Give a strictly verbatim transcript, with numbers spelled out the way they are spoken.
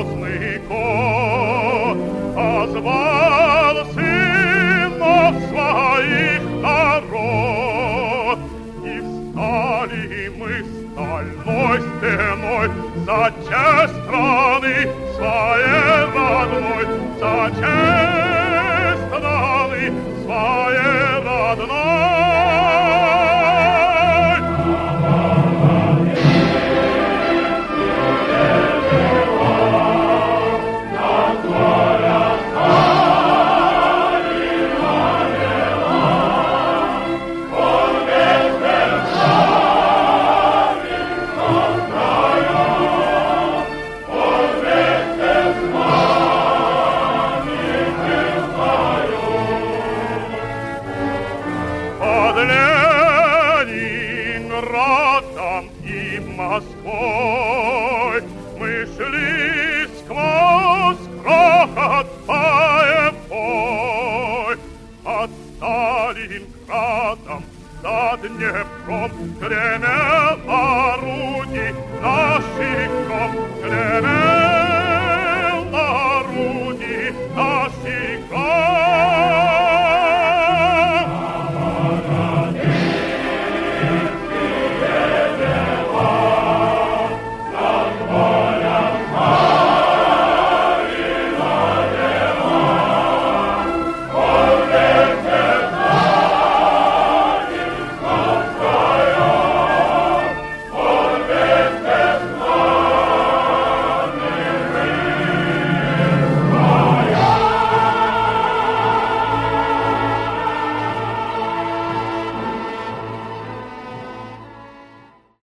грозный кот позвал сынов своих народ, и встали мы стальной стеной за честь страны своей родной, за честь страны своей родной. Ленинградом и Москвой мы шли сквозь грохот боевой. Под Сталинградом, за Днепром гремела